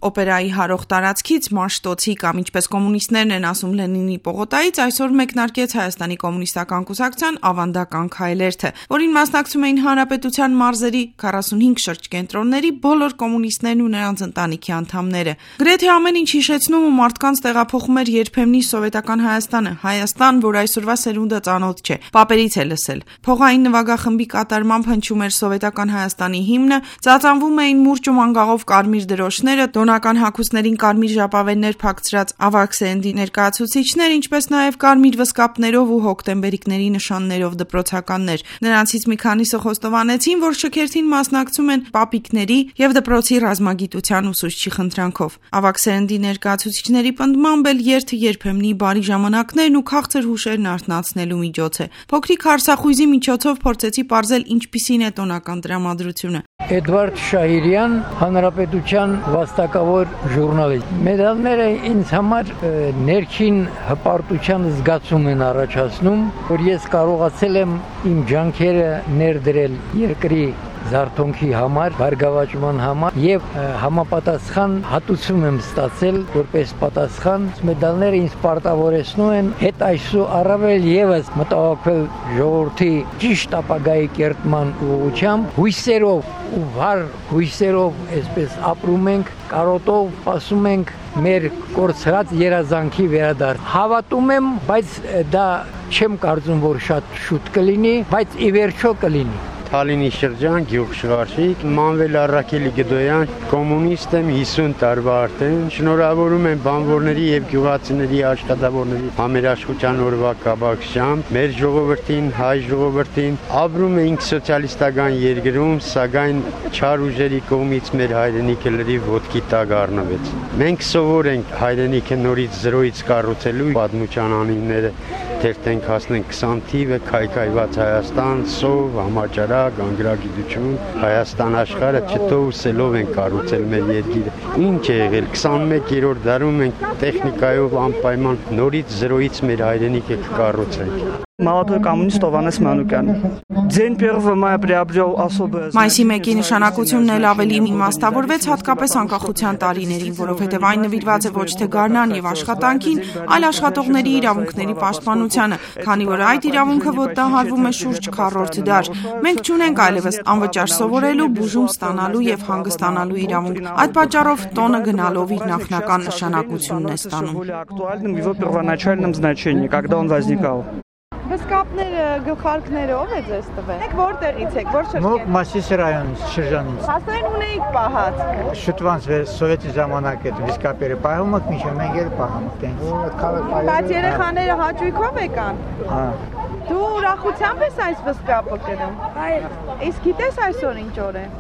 Օպերայի հարող տարածքից Մաշտոցի կամ ինչպես կոմունիստներն են ասում Լենինի պողոտայից այսօր մեկնարկեց Հայաստանի կոմունիստական կուսակցության ավանդական քայլերթը, որին մասնակցում էին Հանրապետության մարզերի 45 շրջկենտրոնների բոլոր կոմունիստներն ու նրանց ընտանիքի անդամները։ Գրեթե ամեն ինչ հիշեցնում ու մարդկանց տեղափոխում էր երբեմնի սովետական Հայաստանը, Հայաստան, որ այսօրվա սերունդը ծանոթ չէ, պապերից է լսել։ Փողային նվագախմբի կատարմամբ հնչում էր սովետական Հայաստանի հիմնը, ծածանվում էին մուրճ ու մանգաղով կարմիր դրոշները, տոնական հագուստներին կարմիր ժապավեններ փակցրած ավագ սերնդի ներկայացուցիչներ, ինչպես նաև կարմիր վսկապներով ու հոկտեմբերիկների նշաններով դպրոցականներ։ Նրանցից մի քանիսը խոստովանեցին, որ շքերթին մասնակցում են պապիկների եւ դպրոցի ռազմագիտության ուսուցչի խնդրանքով։ Ավագ սերնդի ներկայացուցիչների պնդմամբ էլ երթը երբեմնի բարի ժամանակներն ու քաղցր հուշերն արթնացնելու միջոց է։ Փոքրիկ հարսախույզի միջոցով փորձեցի պարզել ինչպիսին է տոնական տրամադրությունը։ Էդվարդ Շահիրյան, Հանրապետության վաստակավոր ժուրնալիստ։ Մեդալները ինձ համար ներքին հպարտության զգացում են առաջացնում, որ ես կարողացել եմ իմ ջանքերը ներդրել երկրի զարթոնքի համար, բարգավաճման համար եւ համապատասխան հատուցում եմ ստացել որպես պատասխան։ Մեդալները ինձ պարտավորեցնում են հետ այսու առավել եւս մտահոգվել ժողովրդի ճիշտ ապագայի կերտման ուղղությամբ, հույսերով ու վառ հույսերով այսպես ապրում ենք, կարոտով ասում ենք մեր կորցրած երազանքի վերադարձ։ Հավատում եմ, բայց դա չեմ կարծում, որ շատ շուտ կլինի, բայց ի վերջո կլինի։ Թալինի շրջան, գյուղ Շղարշիկ, Մանվել Առաքելի Գդոյան, կոմունիստ եմ 50 տարվա արդեն, շնորհավորում եմ բանվորների եւ գյուղացիների աշխատավորների համերաշխության օրվա կաբակշությամբ, մեր ժողովրդին, հայ ժողովրդին, ապրում ենք սոցիալիստական երկրում, սակայն չար ուժերի կողմից մեր հայրենիքը լրիվ ոտքի տակ առնվեց։ Մենք սովոր ենք հայրենիքը նորից զրոյից կառուցելու պատմության անունները թերթենք հասնենք 20 թիվը, քայքայված Հայաստան, սով, համաճարակ, անգրագիտություն, Հայաստան աշխարհը չթողսելով են կառուցել մեր երկիրը։ Ինչ է եղել 21-րդ դարում ենք տեխնիկայով անպայման նորից զրոյից մեր հայրենիքը կկառուցենք։ Молодой коммунист Ովանես Մանուկյան։ День 1 мая приобрел особое значение։ Մայիսի 1-ի նշանակությունն էլ ավելի իմաստավորվեց հատկապես անկախության տարիներին, որովհետև այն նվիրված է ոչ թե գարնան եւ աշխատանքին, այլ աշխատողների իրավունքների պաշտպանությանը, քանի որ այդ իրավունքը ոտնահարվում է շուրջ քառորդ դար։ Մենք չունենք այլևս անվճար սովորելու, բուժում ստանալու եւ հանգստանալու իրավունք։ Այդ պատճառով տոնը գնալով իր նախնական նշանակությունն է ստանում։ Более актуальным в его первоначальном значении, когда он возникал։ Վսկապները, գլխարկները ով է ձեզ տվել։ Եք որտեղից եք, որ շրջան։ Մոկ Մասիս ռայոնից, շրջանից։ Հասնեն ունեիք պահած։ Շուտվանց սովետի ժամանակ այդ վիսկապերը պահում եք, միշտ մենք էլ պահում ենք։ Բայց երեխաները հաճույքով եկան։ Հա։ Դու ուրախությամբ ես այս վսկապը կրում։ Իսկ գիտես այսօր ինչ օր է։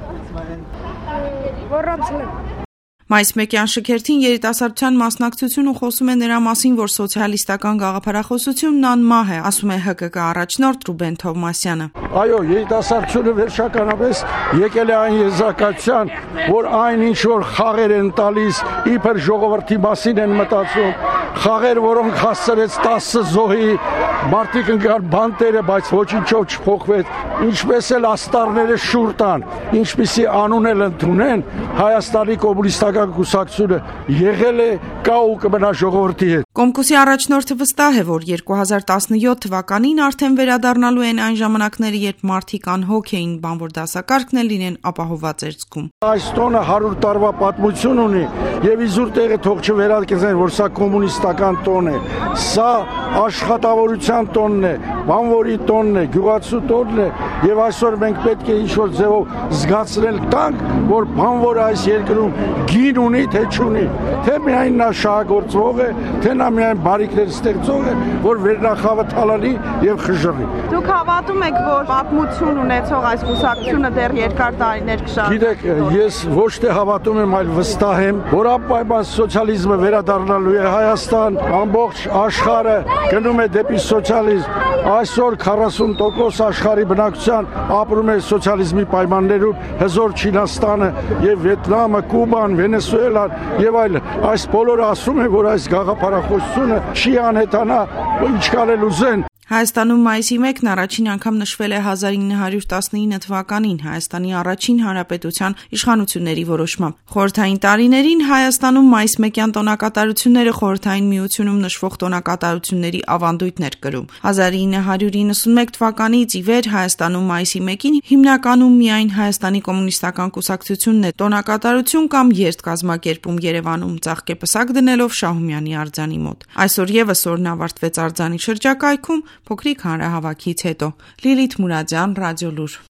Ոռացել եմ։ Մայիս 1-յան շքերթին երիտասարդության մասնակցությունը խոսում է նրա մասին, որ սոցիալիստական գաղափարախոսությունն անմահ է, ասում է ՀԿԿ առաջնորդ Ռուբեն Թովմասյանը։ Այո, երիտասարդությունը վերջականապես եկել է այն եզրակացության, որ այն ինչ որ խաղեր են տալիս, իբր ժողովրդի մասին են մտածում, խաղեր, որոնք հասցրեց 10 զոհի, մարդիկ ընկան բանտերը, բայց ոչինչով չփոխվեց, ինչպես էլ աստառները շուռ տան, ինչպիսի անուն էլ ընդունեն, Հայաստանի կոմունիստական կուսակցությունը եղել է, կա ու կմնա ժողովրդի հետ։ Կոմկուսի առաջնորդը վստահ է, որ 2017 թվականին արդեն վերադառնալու են այն ժամանակները, երբ մարդիկ անհոգ էին, բանվոր դասակարգն էլ իրեն ապահովված էր զգում։ Այս տոնը 100 տարվա պատմություն ունի եւ իզուր տեղը թող չվերարկեն, որ սա կոմունիստական տոն է, սա աշխատավորության տոնն է, բանվորի տոնն է, գյուղացու տոնն է եւ այսօր մենք պետք է ինչ-որ ձևով զգացնել տանք, որ բանվորը այս երկրում գին ունի, թե չունի, թե միայն նա շահագործող է, թե նա միայն բարիքներ ստեղծող է, որ վերնախավը թալանի եւ խժռի։ Դուք հավատում եք, որ պատմություն ունեցող այս կուսակցությունը դեռ երկար տարիներ կշարունակի։ Գիտեք, ես ոչ թե հավատում եմ, այլ վստահ եմ, որ անպայման սոցիալիզմը վերադառնալու է Հայաստան, ամբողջ աշխարհը գնում է դեպի սոցիալիզմ։ Այսօր 40% աշխարհի բնակչության ապրում է սոցիալիզմի պայմաններում, հզոր Չինաստանը եւ Վիետնամը, Կուբան, Վենեսուելան եւ այլն։ Այս բոլորը ասում են, որ այս գաղափարախոսությունը չի անհետանա, ինչ կարել ուզեն։ Հայաստանում մայիսի 1-ն առաջին անգամ նշվել է 1919 թվականին Հայաստանի առաջին հանրապետության իշխանությունների որոշմամբ։ Խորհրդային տարիներին Հայաստանում մայիս 1-յան տոնակատարությունները Խորհրդային Միությունում նշվող տոնակատարությունների ավանդույթն էր կրում։ 1991 թվականից ի վեր Հայաստանում մայիսի 1-ին հիմնականում միայն Հայաստանի կոմունիստական կուսակցությունն է տոնակատարություն կամ երթ կազմակերպում Երևանում ծաղկեպսակ դնելով Շահումյանի արձանի մոտ։ Այսօր եւս օրն ավարտվեց արձանի շրջակայքում փոքրիկ հանրահավաքից հետո։ Լիլիթ Մուրադյան, Ռադիոլուր։